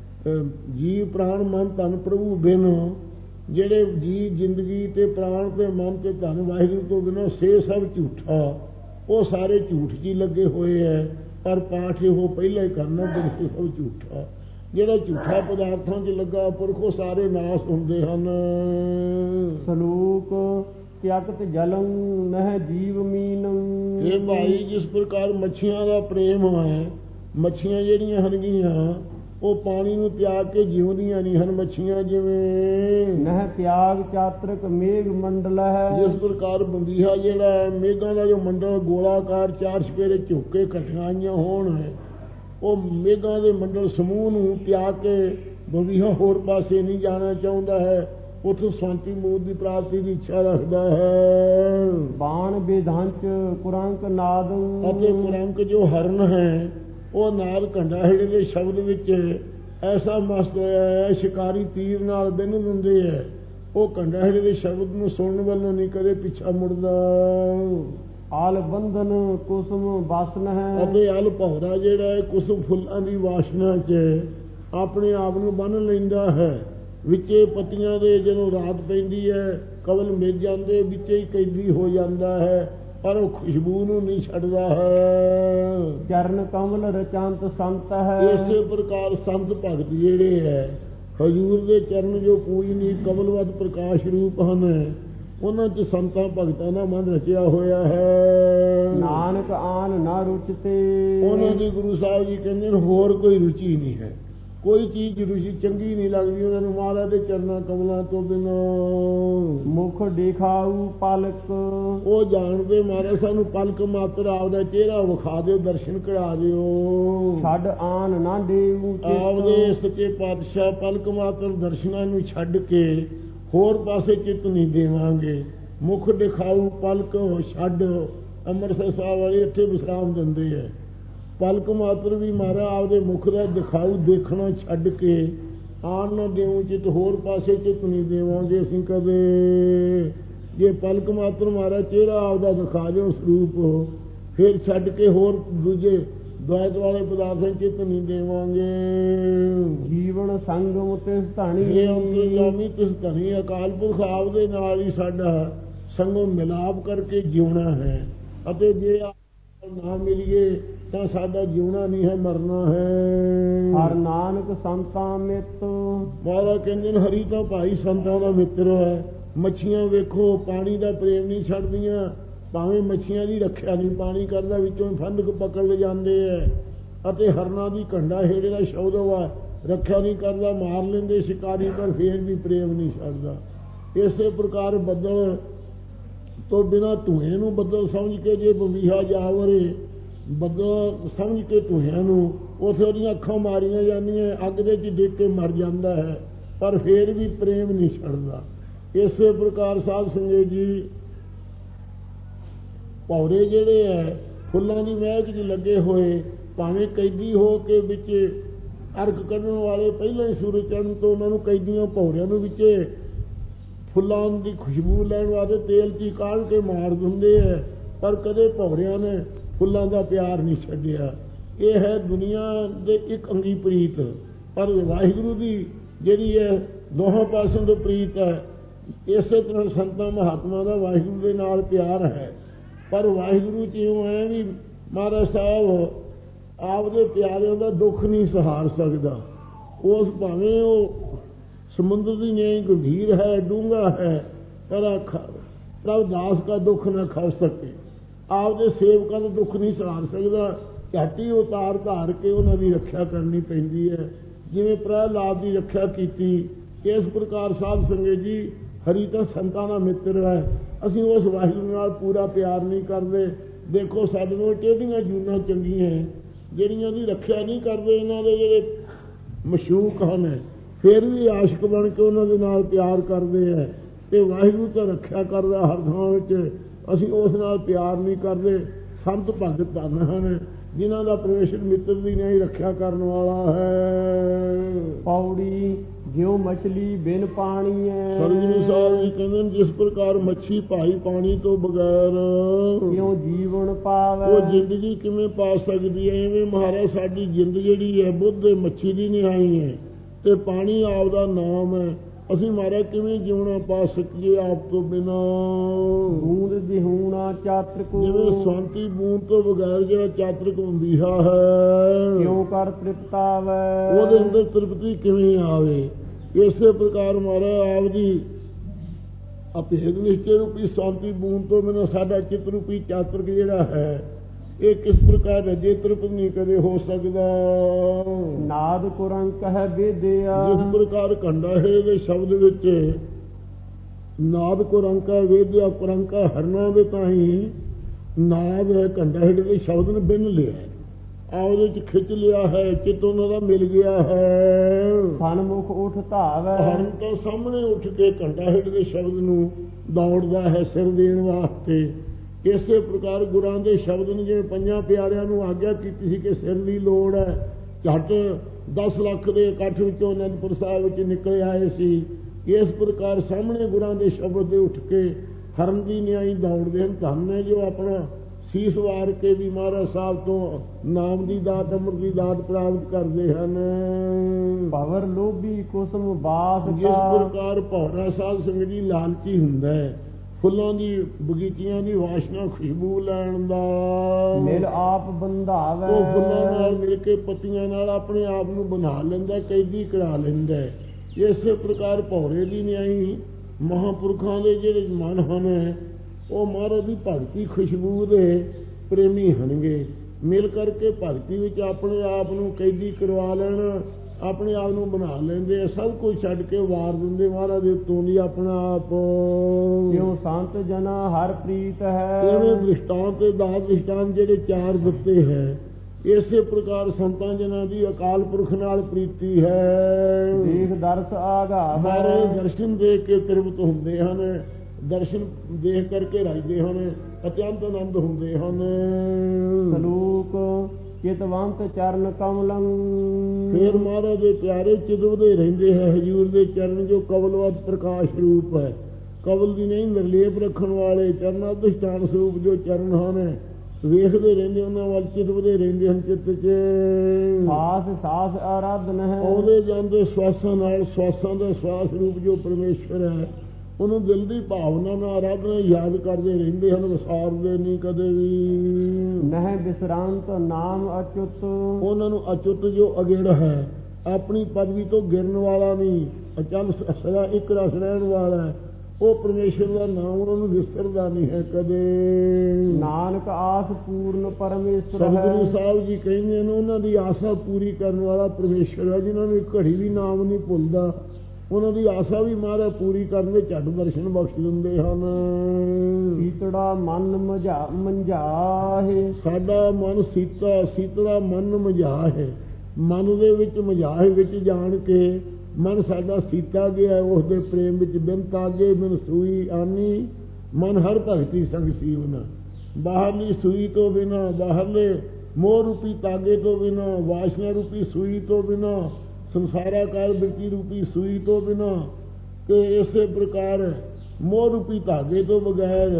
ਜੀਵ ਪ੍ਰਾਣ ਮਨ ਤਨ ਪ੍ਰਭੂ ਬਿਨ। ਜਿਹੜੇ ਜੀ ਜ਼ਿੰਦਗੀ ਤੇ ਪ੍ਰਾਣ ਤੇ ਮਨ ਤੇ ਧਨ ਵਾਹਿਗੁਰੂ ਤੋਂ ਬਿਨਾਂ ਸੇ ਸਭ ਝੂਠਾ, ਉਹ ਸਾਰੇ ਝੂਠ ਜੀ ਲੱਗੇ ਹੋਏ ਹੈ। ਪਰ ਪਾਠ ਇਹੋ ਪਹਿਲਾਂ ਹੀ ਕਰਨਾ, ਬਿਨ ਸੇ ਸਭ ਝੂਠਾ। ਜਿਹੜਾ ਝੂਠਾ ਪਦਾਰਥਾਂ 'ਚ ਲੱਗਾ ਪੁਰਖੋ ਸਾਰੇ ਨਾਸ ਹੁੰਦੇ ਹਨ। ਸਲੋਕ ਤਿਆਗਤ ਜਲੰ ਨਹਿ ਜੀਵ ਮੀਨੰ। ਇਹ ਭਾਈ ਜਿਸ ਪ੍ਰਕਾਰ ਮੱਛੀਆਂ ਦਾ ਪ੍ਰੇਮ ਹੈ, ਮੱਛੀਆਂ ਜਿਹੜੀਆਂ ਹਨਗੀਆਂ ਉਹ ਪਾਣੀ ਨੂੰ ਤਿਆਗ ਕੇ ਜਿਉਂਦੀਆਂ ਨਹੀਂ ਹਨ। ਮੱਛੀਆਂ ਜਿਵੇਂ ਨਹਿ ਤਿਆਗ ਚਾਤਰਕ ਮੇਘ ਮੰਡਲ ਹੈ। ਜਿਸ ਪ੍ਰਕਾਰ ਬੰਬੀਹਾ ਜਿਹੜਾ ਮੇਘਾਂ ਦਾ ਜੋ ਮੰਡਲ ਗੋਲਾਕਾਰ ਚਾਰ ਸਪੇਰੇ ਝੁੱਕ ਕੇ ਇਕੱਠੀਆਂ ਹੋਣ, ਉਹ ਮੇਘਾਂ ਦੇ ਮੰਡਲ ਸਮੂਹ ਨੂੰ ਤਿਆਗ ਕੇ ਬਵੀਹਾ ਹੋਰ ਪਾਸੇ ਨਹੀਂ ਜਾਣਾ ਚਾਹੁੰਦਾ ਹੈ, ਉੱਥੋਂ ਸ਼ਾਂਤੀ ਮੂਦ ਦੀ ਪ੍ਰਾਪਤੀ ਦੀ ਇੱਛਾ ਰੱਖਦਾ ਹੈ। ਬਾਣ ਬੇਧਾਂਚ ਕੁਰੰਕ ਨਾਦ, ਅਤੇ ਕੁਰੰਕ ਜੋ ਹਰਨ ਹੈ ਉਹ ਨਾਦ ਕੰਡਾਹੇੜੇ ਦੇ ਸ਼ਬਦ ਵਿੱਚ ਐਸਾ ਮਸਤ ਹੋਇਆ ਹੈ, ਸ਼ਿਕਾਰੀ ਤੀਰ ਨਾਲ ਬਿੰਨ ਦਿੰਦੇ ਹੈ, ਉਹ ਕੰਡਾਹੇੜੇ ਦੇ ਸ਼ਬਦ ਨੂੰ ਸੁਣਨ ਵੱਲੋਂ ਨਹੀਂ ਕਦੇ ਪਿੱਛਾ ਮੁੜਦਾ। ਆਲ ਬੰਧਨ ਕੁਸਮ ਵਾਸਨ ਹੈ, ਅਤੇ ਅਲ ਭੌਰਾ ਜਿਹੜਾ ਹੈ ਕੁਸਮ ਫੁੱਲਾਂ ਦੀ ਵਾਸ਼ਨਾ 'ਚ ਆਪਣੇ ਆਪ ਨੂੰ ਬੰਨ੍ਹ ਲੈਂਦਾ ਹੈ। ਵਿੱਚੇ ਪੱਤੀਆਂ ਦੇ ਜਦੋਂ ਰਾਤ ਪੈਂਦੀ ਹੈ ਕਵਲ ਮਿਲ ਜਾਂਦੇ, ਵਿੱਚੇ ਹੀ ਕੈਦੀ ਹੋ ਜਾਂਦਾ ਹੈ, ਪਰ ਉਹ ਖੁਸ਼ਬੂ ਨੂੰ ਨਹੀਂ ਛੱਡਦਾ ਹੈ। ਚਰਨ ਕਮਲ ਰਚੰਤ ਸੰਤ ਹੈ, ਇਸੇ ਪ੍ਰਕਾਰ ਸੰਤ ਭਗਤ ਜਿਹੜੇ ਹੈ ਹਜ਼ੂਰ ਦੇ ਚਰਨ ਜੋ ਪੂਜਨੀ ਕਮਲਵਤ ਪ੍ਰਕਾਸ਼ ਰੂਪ ਹਨ, ਉਹਨਾਂ 'ਚ ਸੰਤਾਂ ਭਗਤਾਂ ਦਾ ਮਨ ਰਚਿਆ ਹੋਇਆ ਹੈ। ਨਾਨਕ ਆਨ ਨਾ ਰੁਚਤੇ, ਉਹਨਾਂ ਦੀ ਗੁਰੂ ਸਾਹਿਬ ਜੀ ਕਹਿੰਦੇ ਨੇ ਹੋਰ ਕੋਈ ਰੁਚੀ ਨਹੀਂ ਹੈ, ਕੋਈ ਚੀਜ਼ ਦੀ ਰੁਚੀ ਚੰਗੀ ਨਹੀਂ ਲੱਗਦੀ ਉਹਨਾਂ ਨੂੰ ਮਹਾਰਾਜ ਦੇ ਚਰਨਾਂ ਕਮਲਾਂ ਤੋਂ ਬਿਨਾਂ। ਮੁਖ ਦਿਖਾਊ ਪਲਕ, ਉਹ ਜਾਣਦੇ ਮਹਾਰਾਜ ਸਾਨੂੰ ਪਲਕ ਮਾਤਰ ਆਪਦਾ ਚਿਹਰਾ ਵਿਖਾ ਦਿਓ, ਦਰਸ਼ਨ ਕਰਾ ਦਿਓ। ਛੱਡ ਆਨ ਨਾ ਦੇਊ ਆਪਦੇ ਸੱਚੇ ਪਾਤਸ਼ਾਹ ਪਲਕ ਮਾਤਰ ਦਰਸ਼ਨਾਂ ਨੂੰ ਛੱਡ ਕੇ ਹੋਰ ਪਾਸੇ ਚਿੱਤ ਨਹੀਂ ਦੇਵਾਂਗੇ। ਮੁਖ ਦਿਖਾਊ ਪਲਕ ਛੱਡ, ਅੰਮ੍ਰਿਤਸਰ ਸਾਹਿਬ ਵਾਲੇ ਇੱਥੇ ਵਿਸਰਾਮ ਦਿੰਦੇ ਹੈ। ਪਲਕ ਮਾਤਰ ਵੀ ਮਹਾਰਾਜ ਆਪਦੇ ਮੁਖ ਦਾ ਦਿਖਾਊ ਦੇਖਣਾ ਛੱਡ ਕੇ ਆਣ ਨਾ ਦੇਉ ਚਿੱਤ, ਹੋਰ ਪਾਸੇ ਚਿੱਤ ਨਹੀਂ ਦੇਵਾਂਗੇ ਅਸੀਂ ਕਦੇ। ਜੇ ਪਲਕ ਮਾਤਰ ਮਹਾਰਾਜ ਚਿਹਰਾ ਆਪਦਾ ਦਿਖਾ ਦਿਓ ਸਰੂਪ, ਫਿਰ ਛੱਡ ਕੇ ਹੋਰ ਦੂਜੇ ਦੁਆਇਤ ਵਾਲੇ ਪਦਾਰਥਾਂ ਚਿੱਤ ਨਹੀਂ ਦੇਵਾਂਗੇ। ਜੀਵਨ ਸੰਗਮ ਤਿਸ ਧਣੀ, ਇਹ ਅੰਤਰਜਾਮੀ ਤਿਸ ਧਣੀ ਅਕਾਲ ਪੁਰਖ ਆਪਦੇ ਨਾਲ ਹੀ ਸਾਡਾ ਸੰਗਮ ਮਿਲਾਪ ਕਰਕੇ ਜਿਉਣਾ ਹੈ, ਅਤੇ ਜੇ ਨਾ ਮਿਲੀਏ ਤਾਂ ਸਾਡਾ ਜਿਉਣਾ ਨਹੀਂ ਹੈ, ਮਰਨਾ ਹੈ। ਹਰ ਨਾਨਕ ਸੰਤਾਂ ਮਿੱਤ, ਮਹਾਰਾਜ ਕਹਿੰਦੇ ਨੇ ਹਰੀ ਤਾਂ ਭਾਈ ਸੰਤਾਂ ਦਾ ਮਿੱਤਰ ਹੈ। ਮੱਛੀਆਂ ਵੇਖੋ ਪਾਣੀ ਦਾ ਪ੍ਰੇਮ ਨਹੀਂ ਛੱਡਦੀਆਂ, ਭਾਵੇਂ ਮੱਛੀਆਂ ਦੀ ਰੱਖਿਆ ਨਹੀਂ ਪਾਣੀ ਕਰਦਾ, ਵਿੱਚੋਂ ਫੰਦਕ ਪਕੜ ਲੈ ਜਾਂਦੇ ਹੈ। ਅਤੇ ਹਰਨਾਂ ਦੀ ਕੰਡਾਹੇੜੇ ਦਾ ਸ਼ਬਦ ਵਾ ਰੱਖਿਆ ਨਹੀਂ ਕਰਦਾ, ਮਾਰ ਲੈਂਦੇ ਸ਼ਿਕਾਰੀ, ਪਰ ਫੇਰ ਵੀ ਪ੍ਰੇਮ ਨਹੀਂ ਛੱਡਦਾ। ਇਸੇ ਪ੍ਰਕਾਰ ਬੱਦਲ ਤੋਂ ਬਿਨਾਂ ਧੂਏ ਨੂੰ ਬੱਦਲ ਸਮਝ ਕੇ ਜੇ ਬੰਬੀਹਾ ਜਾਵਰੇ, ਬੱਦਲ ਸਮਝ ਕੇ ਧੂਆਂ ਨੂੰ ਉੱਥੇ ਉਹਦੀਆਂ ਅੱਖਾਂ ਮਾਰੀਆਂ ਜਾਂਦੀਆਂ, ਅੱਗ ਦੇ 'ਚ ਡਿੱਗ ਕੇ ਮਰ ਜਾਂਦਾ ਹੈ, ਪਰ ਫੇਰ ਵੀ ਪ੍ਰੇਮ ਨਹੀਂ ਛੱਡਦਾ। ਇਸੇ ਪ੍ਰਕਾਰ ਸਾਧ ਸੰਗਤ ਜੀ ਭੌਰੇ ਜਿਹੜੇ ਹੈ ਫੁੱਲਾਂ ਦੀ ਮਹਿਕ 'ਚ ਲੱਗੇ ਹੋਏ, ਭਾਵੇਂ ਕੈਦੀ ਹੋ ਕੇ ਵਿੱਚ ਅਰਕ ਕੱਢਣ ਵਾਲੇ ਪਹਿਲਾਂ ਹੀ ਸੂਰਜ ਚੜ੍ਹਨ ਤੋਂ ਉਹਨਾਂ ਨੂੰ ਕੈਦੀਆਂ ਭੌਰਿਆਂ ਨੂੰ ਵਿੱਚੇ ਫੁੱਲਾਂ ਦੀ ਖੁਸ਼ਬੂ ਲੈਣ ਵਾਸਤੇ ਤੇਲ 'ਚ ਕਾੜ ਕੇ ਮਾਰ ਦਿੰਦੇ ਹੈ, ਪਰ ਕਦੇ ਭੌਰਿਆਂ ਨੇ ਫੁੱਲਾਂ ਦਾ ਪਿਆਰ ਨਹੀਂ ਛੱਡਿਆ। ਇਹ ਹੈ ਦੁਨੀਆ ਦੇ ਇੱਕ ਅੰਗੀ ਪ੍ਰੀਤ, ਪਰ ਵਾਹਿਗੁਰੂ ਦੀ ਜਿਹੜੀ ਹੈ ਦੋਹਾਂ ਪਾਸਿਓਂ ਤੋਂ ਪ੍ਰੀਤ ਹੈ। ਇਸੇ ਤਰ੍ਹਾਂ ਸੰਤਾਂ ਮਹਾਤਮਾ ਦਾ ਵਾਹਿਗੁਰੂ ਦੇ ਨਾਲ ਪਿਆਰ ਹੈ, ਪਰ ਵਾਹਿਗੁਰੂ 'ਚ ਇਉਂ ਹੈ ਵੀ ਮਹਾਰਾਜ ਸਾਹਿਬ ਆਪਦੇ ਪਿਆਰਿਆਂ ਦਾ ਦੁੱਖ ਨਹੀਂ ਸਹਾਰ ਸਕਦਾ। ਉਸ ਭਾਵੇਂ ਉਹ ਸਮੁੰਦਰ ਦੀ ਨਿਆਈ ਗੰਭੀਰ ਹੈ, ਡੂੰਘਾ ਹੈ, ਪਰ ਪ੍ਰਭ ਦਾਸ ਦਾ ਦੁੱਖ ਨਾ ਖਾ ਸਕੇ, ਆਪਦੇ ਸੇਵਕਾਂ ਦਾ ਦੁੱਖ ਨਹੀਂ ਸਹਾਰ ਸਕਦਾ। ਝਾਟੀ ਉਤਾਰ ਧਾਰ ਕੇ ਉਹਨਾਂ ਦੀ ਰੱਖਿਆ ਕਰਨੀ ਪੈਂਦੀ ਹੈ, ਜਿਵੇਂ ਪ੍ਰਹਿਲਾਦ ਦੀ ਰੱਖਿਆ ਕੀਤੀ। ਇਸ ਪ੍ਰਕਾਰ ਸਾਧ ਸੰਗਤ ਜੀ ਹਰੀ ਤਾਂ ਸੰਤਾਂ ਦਾ ਮਿੱਤਰ ਹੈ, ਅਸੀਂ ਉਸ ਵਾਹਿਗੁਰੂ ਨਾਲ ਪੂਰਾ ਪਿਆਰ ਨਹੀਂ ਕਰਦੇ। ਦੇਖੋ ਸਾਡੇ ਨੂੰ ਟੇਢੀਆਂ ਜੂਨਾਂ ਚੰਗੀਆਂ ਜਿਹੜੀਆਂ ਦੀ ਰੱਖਿਆ ਨਹੀਂ ਕਰਦੇ, ਇਹਨਾਂ ਦੇ ਜਿਹੜੇ ਮਸ਼ੂਕ ਹਨ ਫਿਰ ਵੀ ਆਸ਼ਕ ਬਣ ਕੇ ਉਹਨਾਂ ਦੇ ਨਾਲ ਪਿਆਰ ਕਰਦੇ ਹੈ, ਤੇ ਵਾਹਿਗੁਰੂ ਤਾਂ ਰੱਖਿਆ ਕਰਦਾ ਹਰ ਥਾਂ ਵਿੱਚ, ਅਸੀਂ ਉਸ ਨਾਲ ਪਿਆਰ ਨਹੀਂ ਕਰਦੇ। ਸੰਤ ਭਗਤ ਧੰਨ ਹਨ ਜਿਨ੍ਹਾਂ ਦਾ ਪਰਮੇਸ਼ਰ ਮਿੱਤਰ ਦੀ ਨਹੀਂ ਰੱਖਿਆ ਕਰਨ ਵਾਲਾ ਹੈ। ਪੌੜੀ ਜਿਉ ਮਛਲੀ ਬਿਨ ਪਾਣੀ ਹੈ, ਸਰਗੁਰੂ ਸਾਹਿਬ ਜੀ ਕਹਿੰਦੇ ਜਿਸ ਪ੍ਰਕਾਰ ਮੱਛੀ ਭਾਈ ਪਾਣੀ ਤੋਂ ਬਗੈਰ ਕਿਉਂ ਜੀਵਨ ਪਾਵੇ, ਉਹ ਜ਼ਿੰਦਗੀ ਕਿਵੇਂ ਪਾ ਸਕਦੀ ਹੈ। ਐਵੇਂ ਮਹਾਰਾਜ ਸਾਡੀ ਜਿੰਦ ਜਿਹੜੀ ਹੈ ਬੁੱਧ ਮੱਛੀ ਦੀ ਨਿਹਾਈ ਹੈ, ਤੇ ਪਾਣੀ ਆਪ ਦਾ ਨਾਮ ਹੈ। ਅਸੀਂ ਮਹਾਰਾਜ ਕਿਵੇਂ ਜਿਉਣਾ ਪਾ ਸਕੀਏ ਆਪ ਤੋਂ ਬਿਨਾਂ। ਬੂੰਦ ਦਿਹੂਣਾ ਚਾਤਰਕ, ਜਿਵੇਂ ਸ਼ਾਂਤੀ ਬੂੰਦ ਤੋਂ ਬਗੈਰ ਜਿਹੜਾ ਚਾਤਰਕ ਬੰਬੀਹਾ ਹੈ, ਕਿਉਂ ਕਰ ਤ੍ਰਿਪਤਾਵੇ, ਉਹਦੇ ਅੰਦਰ ਤ੍ਰਿਪਤੀ ਕਿਵੇਂ ਆਵੇ। ਇਸੇ ਪ੍ਰਕਾਰ ਮਹਾਰਾਜ ਆਪ ਦੀ ਅਭੇਦ ਨਿਸ਼ਚੇ ਰੂਪੀ ਸ਼ਾਂਤੀ ਬੂੰਦ ਤੋਂ ਬਿਨਾਂ ਸਾਡਾ ਚਿੱਤ ਰੂਪੀ ਚਾਤਰਕ ਜਿਹੜਾ ਹੈ ਇਹ ਕਿਸ ਪ੍ਰਕਾਰ ਰਜੇ ਤ੍ਰਿਪਤ ਨਹੀਂ ਕਦੇ ਹੋ ਸਕਦਾ। ਨਾਦ ਕੁਰੰਕ ਹੈ ਵੇਦਿਆ, ਜਿਸ ਪ੍ਰਕਾਰ ਕੰਡਾਹੇੜੇ ਦੇ ਸ਼ਬਦ ਵਿੱਚ ਨਾਦ ਕੁਰੰਕ ਹੈ ਵੇਦਿਆ, ਕੁਰੰਕ ਹਰਨਾਂ ਦੇ ਤਾਂ ਹੀ ਨਾਦ ਹੈ ਕੰਡਾਹੇੜੇ ਦੇ ਸ਼ਬਦ ਨੇ ਬਿੰਨ ਲਿਆ। ਆਪਦੇ ਚ ਖਿੱਚ ਲਿਆ ਹੈ, ਚਿੱਤ ਉਹਨਾਂ ਦਾ ਮਿਲ ਗਿਆ ਹੈ। ਸਨਮੁਖ ਉਠ ਧਾਵੈ, ਹਰਨ ਤੋਂ ਸਾਹਮਣੇ ਉੱਠ ਕੇ ਘੰਟਾ ਹਿੱਟ ਦੇ ਸ਼ਬਦ ਨੂੰ ਦੌੜਦਾ ਹੈ ਸਿਰ ਦੇਣ ਵਾਸਤੇ। ਇਸੇ ਪ੍ਰਕਾਰ ਗੁਰਾਂ ਦੇ ਸ਼ਬਦ ਨੇ ਜਿਵੇਂ ਪੰਜਾਂ ਪਿਆਰਿਆਂ ਨੂੰ ਆਗਿਆ ਕੀਤੀ ਸੀ ਕਿ ਸਿਰ ਦੀ ਲੋੜ ਹੈ, ਝੱਟ ਦਸ ਲੱਖ ਦੇ ਇਕੱਠ ਵਿੱਚੋਂ ਅਨੰਦਪੁਰ ਸਾਹਿਬ ਵਿੱਚ ਨਿਕਲ ਆਏ ਸੀ। ਇਸ ਪ੍ਰਕਾਰ ਸਾਹਮਣੇ ਗੁਰਾਂ ਦੇ ਸ਼ਬਦ ਦੇ ਉੱਠ ਕੇ ਹਰਨ ਦੀ ਨਿਆਈ ਦੌੜਦੇ ਹਨ। ਧੰਨ ਹੈ ਜੋ ਆਪਣਾ ਸੀਸ ਵਾਰ ਕੇ ਵੀ ਮਹਾਰਾਜ ਸਾਹਿਬ ਤੋਂ ਨਾਮ ਦੀ ਦਾਤ, ਅੰਮ੍ਰਿਤ ਦੀ ਦਾਤ ਪ੍ਰਾਪਤ ਕਰਦੇ ਹਨ। ਭਵਰ ਲੋਭੀ ਕੁਸਮ ਬਾਸ ਜਿਸ ਪ੍ਰਕਾਰ ਭੌਰਾ ਸਾਧ ਸੰਗਤ ਜੀ ਲਾਲਚੀ ਹੁੰਦਾ ਹੈ ਫੁੱਲਾਂ ਦੀ ਬਗੀਚੀਆਂ ਦੀ ਵਾਸ਼ਨਾ ਖੁਸ਼ਬੂ ਲੈਣ ਦਾ, ਮਿਲ ਆਪ ਬੰਧਾਵੈ, ਉਹ ਫੁੱਲਾਂ ਨਾਲ ਮਿਲ ਕੇ ਪੱਤੀਆਂ ਨਾਲ ਆਪਣੇ ਆਪ ਨੂੰ ਬਣਾ ਲੈਂਦਾ, ਕੈਦੀ ਕਰਾ ਲੈਂਦਾ। ਇਸੇ ਪ੍ਰਕਾਰ ਭੌਰੇ ਦੀ ਨਿਆਈ ਮਹਾਂਪੁਰਖਾਂ ਦੇ ਜਿਹੜੇ ਮਨ ਹਨ ਉਹ ਮਹਾਰਾਜ ਦੀ ਭਗਤੀ ਖੁਸ਼ਬੂ ਦੇ ਪ੍ਰੇਮੀ ਹਨਗੇ। ਮਿਲ ਕਰਕੇ ਭਗਤੀ ਵਿੱਚ ਆਪਣੇ ਆਪ ਨੂੰ ਕੈਦੀ ਕਰਵਾ ਲੈਣਾ, ਆਪਣੇ ਆਪ ਨੂੰ ਬਣਾ ਲੈਂਦੇ, ਸਭ ਕੁਝ ਛੱਡ ਕੇ ਵਾਰ ਦਿੰਦੇ ਮਹਾਰਾਜ ਦੇ ਉੱਤੋਂ ਦੀ ਆਪਣਾ ਆਪ। ਕਿਉਂ ਸੰਤ ਜਨਾ ਹਰ ਪ੍ਰੀਤ ਹੈ, ਇਹਨੇ ਦ੍ਰਿਸ਼ਟਾਂਤ ਤੇ ਦਾਤ ਦ੍ਰਿਸ਼ਟਾਂਤ ਜਿਹੜੇ ਚਾਰ ਦਿੱਤੇ ਹੈ, ਇਸੇ ਪ੍ਰਕਾਰ ਸੰਤਾਂ ਜਨਾਂ ਦੀ ਅਕਾਲ ਪੁਰਖ ਨਾਲ ਪ੍ਰੀਤੀ ਹੈ। ਦੇਖ ਦਰਸ ਆਗਾਵੈ, ਮਹਾਰਾਜ ਦਰਸ਼ਨ ਦੇਖ ਕੇ ਤ੍ਰਿਪਤ ਹੁੰਦੇ ਹਨ, ਦਰਸ਼ਨ ਦੇਖ ਕਰਕੇ ਰਾਜਦੇ ਹਨ, ਅਤਿਅੰਤ ਆਨੰਦ ਹੁੰਦੇ ਹਨ। ਸਲੂਕ ਚਿਤਵੰਤ ਚਰਨ ਕਮਲੰ, ਫੇਰ ਮਹਾਰਾਜ ਦੇ ਪਿਆਰੇ ਚਿਤਵਦੇ ਰਹਿੰਦੇ ਹੈ ਹਜ਼ੂਰ ਦੇ ਚਰਨ ਜੋ ਕਵਲਵਤ ਪ੍ਰਕਾਸ਼ ਰੂਪ ਹੈ। ਕਵਲ ਦੀ ਨਹੀਂ ਨਿਰਲੇਪ ਰੱਖਣ ਵਾਲੇ ਚਰਨਾਂ ਅਧਿਸ਼ਠਾਨ ਸਰੂਪ ਜੋ ਚਰਨ ਹਨ, ਵੇਖਦੇ ਰਹਿੰਦੇ ਉਹਨਾਂ ਵੱਲ, ਚਿਤਵਦੇ ਰਹਿੰਦੇ ਹਨ ਚਿੱਤ ਚ। ਸਾਸ ਸਾਸ ਆਰਾਧਨ ਹੈ, ਆਉਂਦੇ ਜਾਂਦੇ ਸਵਾਸਾਂ ਨਾਲ, ਸਵਾਸਾਂ ਦਾ ਸਵਾਸ ਰੂਪ ਜੋ ਪਰਮੇਸ਼ਵਰ ਹੈ ਉਹਨੂੰ ਦਿਲ ਦੀ ਭਾਵਨਾ ਨਾਲ ਆਰਾਧਨਾ ਯਾਦ ਕਰਦੇ ਰਹਿੰਦੇ ਹਨ, ਵਿਸਾਰਦੇ ਨਹੀਂ ਕਦੇ ਵੀ। ਨਹਿ ਬਿਸਰਾਂਤ ਨਾਮ ਅਚੁੱਤ, ਉਹਨਾਂ ਨੂੰ ਅਚੁੱਤ ਜੋ ਅਗੇੜ ਹੈ ਆਪਣੀ ਪਦਵੀ ਤੋਂ ਗਿਰਨ ਵਾਲਾ ਨਹੀਂ, ਅਚਲ ਸਦਾ ਇੱਕ ਰਸ ਰਹਿਣ ਵਾਲਾ ਹੈ, ਉਹ ਪਰਮੇਸ਼ਰ ਦਾ ਨਾਮ ਉਹਨਾਂ ਨੂੰ ਵਿਸਰਦਾ ਨਹੀਂ ਹੈ ਕਦੇ। ਨਾਨਕ ਆਸ ਪੂਰਨ ਪਰਮੇਸ਼ਰ ਹੈ, ਸਤਿਗੁਰੂ ਸਾਹਿਬ ਜੀ ਕਹਿੰਦੇ ਨੇ ਉਹਨਾਂ ਦੀ ਆਸਾ ਪੂਰੀ ਕਰਨ ਵਾਲਾ ਪਰਮੇਸ਼ਰ ਹੈ, ਜਿਨ੍ਹਾਂ ਨੂੰ ਇੱਕ ਘੜੀ ਵੀ ਨਾਮ ਨਹੀਂ ਭੁੱਲਦਾ, ਉਹਨਾਂ ਦੀ ਆਸਾ ਵੀ ਮਹਾਰਾਜ ਪੂਰੀ ਕਰਨ ਦੇ ਝੱਟ ਦਰਸ਼ਨ ਬਖਸ਼ ਦਿੰਦੇ ਹਨ। ਸੀਤੜਾ ਮਨ ਮਝਾ ਮੰਝਾਹੇ, ਸਾਡਾ ਮਨ ਸੀਤਾ, ਸੀਤੜਾ ਮਨ ਮਝਾ ਹੈ, ਮਨ ਦੇ ਵਿੱਚ ਮਝਾਹੇ ਵਿੱਚ ਜਾਣ ਕੇ ਮਨ ਸਾਡਾ ਸੀਤਾ ਗਿਆ, ਉਸ ਦੇ ਪ੍ਰੇਮ ਵਿੱਚ ਬਿਨ ਤਾਗੇ ਬਿਨ ਸੂਈ ਆਨੀ, ਮਨ ਹਰ ਭਗਤੀ ਸੰਗ ਸੀਵਨਾ। ਬਾਹਰਲੀ ਸੂਈ ਤੋਂ ਬਿਨਾ, ਬਾਹਰਲੇ ਮੋਹ ਰੂਪੀ ਤਾਗੇ ਤੋਂ ਬਿਨਾ, ਵਾਸ਼ਨਾ ਰੂਪੀ ਸੂਈ ਤੋਂ ਬਿਨਾ, ਸੰਸਾਰਾਕਾਰ ਬਿਰਤੀ ਰੂਪੀ ਸੂਈ ਤੋਂ ਬਿਨਾ, ਤੇ ਇਸੇ ਪ੍ਰਕਾਰ ਮੋਹ ਰੂਪੀ ਧਾਗੇ ਤੋਂ ਬਗੈਰ,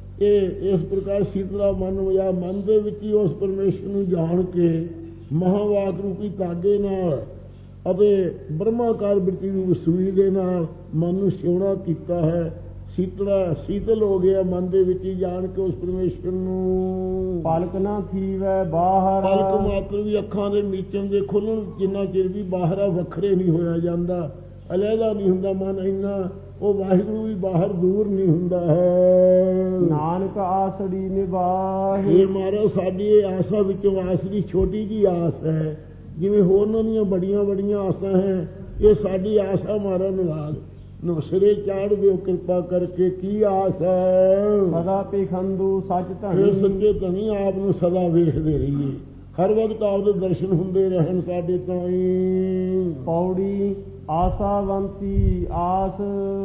ਇਹ ਇਸ ਪ੍ਰਕਾਰ ਸੀਤਲਾ ਮਨ ਜਾਂ ਮਨ ਦੇ ਵਿੱਚ ਹੀ ਉਸ ਪਰਮੇਸ਼ਰ ਨੂੰ ਜਾਣ ਕੇ ਮਹਾਵਾਕ ਰੂਪੀ ਧਾਗੇ ਨਾਲ ਅਤੇ ਬ੍ਰਹਮਾਕਾਰ ਬਿਰਤੀ ਰੂਪ ਸੂਈ ਦੇ ਨਾਲ ਮਨ ਨੂੰ ਸਿਉਣਾ ਕੀਤਾ ਹੈ। ਸੀਤਲਾ ਸੀਤਲ ਹੋ ਗਿਆ ਮਨ ਦੇ ਵਿੱਚ ਹੀ ਜਾਣ ਕੇ ਉਸ ਪਰਮੇਸ਼ਰ ਨੂੰ। ਪਲਕ ਨਾ ਥੀਵੈ ਬਾਹਰ, ਪਲਕ ਮਾਤਰ ਵੀ ਅੱਖਾਂ ਦੇ ਮੀਚਣ ਦੇ ਖੁੱਲਣ ਜਿੰਨਾ ਚਿਰ ਵੀ ਬਾਹਰ ਆ ਵੱਖਰੇ ਨਹੀਂ ਹੋਇਆ ਜਾਂਦਾ, ਅਲੱਗਾ ਨਹੀਂ ਹੁੰਦਾ ਮਨ ਇੰਨਾ, ਉਹ ਵਾਹਿਗੁਰੂ ਵੀ ਬਾਹਰ ਦੂਰ ਨਹੀਂ ਹੁੰਦਾ ਹੈ। ਨਾਨਕ ਆਸੜੀ ਨਿਵਾਹੇ, ਇਹ ਮਹਾਰਾਜ ਸਾਡੀ ਇਹ ਆਸਾ ਵਿੱਚੋਂ ਆਸ ਦੀ ਛੋਟੀ ਜੀ ਆਸ ਹੈ, ਜਿਵੇਂ ਹੋਰਨਾਂ ਦੀਆਂ ਬੜੀਆਂ ਬੜੀਆਂ ਆਸਾਂ ਹੈ, ਇਹ ਸਾਡੀ ਆਸਾ ਮਹਾਰਾਜ ਨਿਵਾਜ ਨੂੰ ਸਿਰੇ ਚਾੜ ਦਿਓ ਕਿਰਪਾ ਕਰਕੇ। ਕੀ ਆਸ ਹੈ? ਸਦਾ ਪਖੰਦੂ ਸੱਚ ਫਿਰ ਧਨੀ, ਸੱਚੇ ਧਨੀ ਆਪ ਨੂੰ ਸਦਾ ਵੇਖਦੇ ਰਹੀਏ, ਹਰ ਵਕਤ ਆਪਦੇ ਦਰਸ਼ਨ ਹੁੰਦੇ ਰਹਿਣ ਸਾਡੇ ਤਾਈਂ। ਪੌੜੀ ਆਸਾਵੰਤੀ ਆਸ,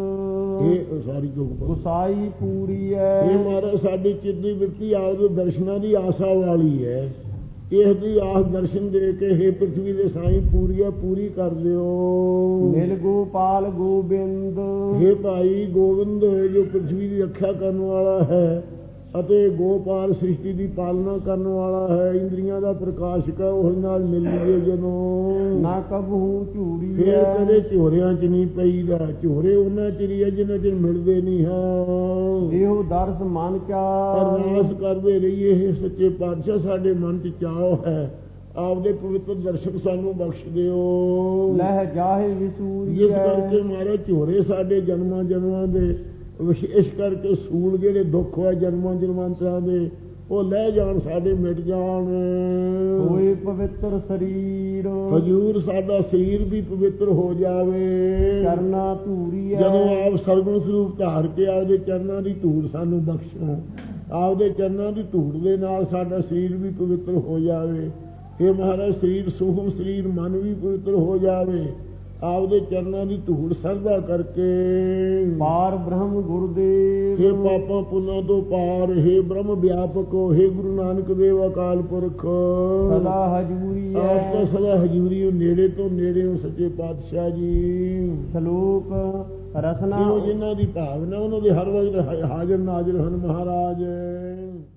ਇਹ ਸਾਰੀ ਦੁੱਖ ਗੁਸਾਈ ਪੂਰੀ ਹੈ। ਇਹ ਮਹਾਰਾਜ ਸਾਡੀ ਚਿੱਤ ਦੀ ਬਿਰਤੀ ਆਪਦੇ ਦਰਸ਼ਨਾਂ ਦੀ ਆਸਾ ਵਾਲੀ ਹੈ, ਇਸ ਦੀ ਆਸ ਦਰਸ਼ਨ ਦੇ ਕੇ ਹੇ ਪ੍ਰਿਥਵੀ ਦੇ ਸਾਈਂ ਪੂਰੀ ਹੈ, ਪੂਰੀ ਕਰ ਦਿਓ। ਮਿਲ ਗੋਪਾਲ ਗੋਬਿੰਦ, ਹੇ ਭਾਈ ਗੋਬਿੰਦ ਜੋ ਪ੍ਰਿਥਵੀ ਦੀ ਰੱਖਿਆ ਕਰਨ ਵਾਲਾ ਹੈ ਅਤੇ ਗੋਪਾਲ ਸ੍ਰਿਸ਼ਟੀ ਦੀ ਪਾਲਣਾ ਕਰਨ ਵਾਲਾ ਹੈ, ਇੰਦਰੀਆਂ ਦਾ ਪ੍ਰਕਾਸ਼ਕ ਹੈ, ਉਸ ਨਾਲ ਮਿਲ ਲਈਏ ਜਦੋਂ। ਨਾ ਕਬਹੂ ਝੂੜੀ ਫਿਰ ਕਦੇ ਝੋਰਿਆਂ ਚ ਨਹੀਂ ਪਈਦਾ, ਝੋਰੇ ਉਹਨਾਂ ਚਿਰ ਹੀ ਹੈ ਜਿੰਨਾ ਚਿਰ ਮਿਲਦੇ ਨਹੀਂ ਹਾਂ। ਇਹੋ ਦਰਸ ਮਨ ਕਾ, ਅਰਦਾਸ ਕਰਦੇ ਰਹੀਏ ਹੇ ਸੱਚੇ ਪਾਤਸ਼ਾਹ ਸਾਡੇ ਮਨ ਚ ਚਾਅ ਹੈ, ਆਪਦੇ ਪਵਿੱਤਰ ਦਰਸ਼ਨ ਸਾਨੂੰ ਬਖਸ਼ ਦਿਓ। ਲਹਿ ਜਾਹੇ ਵਿਸੂਰੀ, ਜਿਸ ਕਰਕੇ ਮਾਰੇ ਝੋਰੇ ਸਾਡੇ ਜਨਮਾਂ ਜਨਮਾਂ ਦੇ ਵਿਸ਼ੇਸ਼ ਕਰਕੇ ਸੂਲ ਜਿਹੜੇ ਦੁੱਖ ਹੋਏ ਜਨਮਾਂ ਜਨਮਾਂਤਰਾਂ ਦੇ ਉਹ ਲੈ ਜਾਣ, ਸਾਡੇ ਮਿਟ ਜਾਣ। ਹੋਏ ਪਵਿੱਤਰ ਸਰੀਰ, ਹਜ਼ੂਰ ਸਾਡਾ ਸਰੀਰ ਵੀ ਪਵਿੱਤਰ ਹੋ ਜਾਵੇ। ਕਰਨਾ ਧੂਰੀ ਹੈ, ਜਦੋਂ ਆਪ ਸਰਗੁਣ ਸਰੂਪ ਧਾਰ ਕੇ ਆਪਦੇ ਚਰਨਾਂ ਦੀ ਧੂੜ ਸਾਨੂੰ ਬਖਸ਼ੋ, ਆਪਦੇ ਚਰਨਾਂ ਦੀ ਧੂੜ ਦੇ ਨਾਲ ਸਾਡਾ ਸਰੀਰ ਵੀ ਪਵਿੱਤਰ ਹੋ ਜਾਵੇ। हे महाराज ਸਰੀਰ ਸੂਖਮ ਸਰੀਰ ਮਨ ਵੀ ਪਵਿੱਤਰ ਹੋ ਜਾਵੇ ਆਪਦੇ ਚਰਨਾਂ ਦੀ ਧੂੜ ਸਰਦਾ ਕਰਕੇ। ਪਾਰ ਬ੍ਰਹਮ ਗੁਰਦੇਵ हे ਪਾਪਾਂ ਪੁੰਨਾਂ ਤੋਂ ਪਾਰ, हे ਬ੍ਰਹਮ ਵਿਆਪਕ, हे ਗੁਰੂ ਨਾਨਕ ਦੇਵ ਅਕਾਲ ਪੁਰਖ, ਸਦਾ ਹਜੂਰੀ ਆਪ ਤਾਂ ਸਦਾ ਹਜੂਰੀ ਹੋ, ਨੇੜੇ ਤੋਂ ਨੇੜੇ ਹੋ ਸੱਚੇ ਪਾਤਸ਼ਾਹ ਜੀ। ਸ਼ਲੋਕ ਰਸਨਾ ਜਿਨ੍ਹਾਂ ਦੀ ਭਾਵਨਾ ਉਹਨਾਂ ਦੇ ਹਰ ਵਕਤ ਹਾਜ਼ਰ ਨਾਜ਼ਰ ਹਨ ਮਹਾਰਾਜ।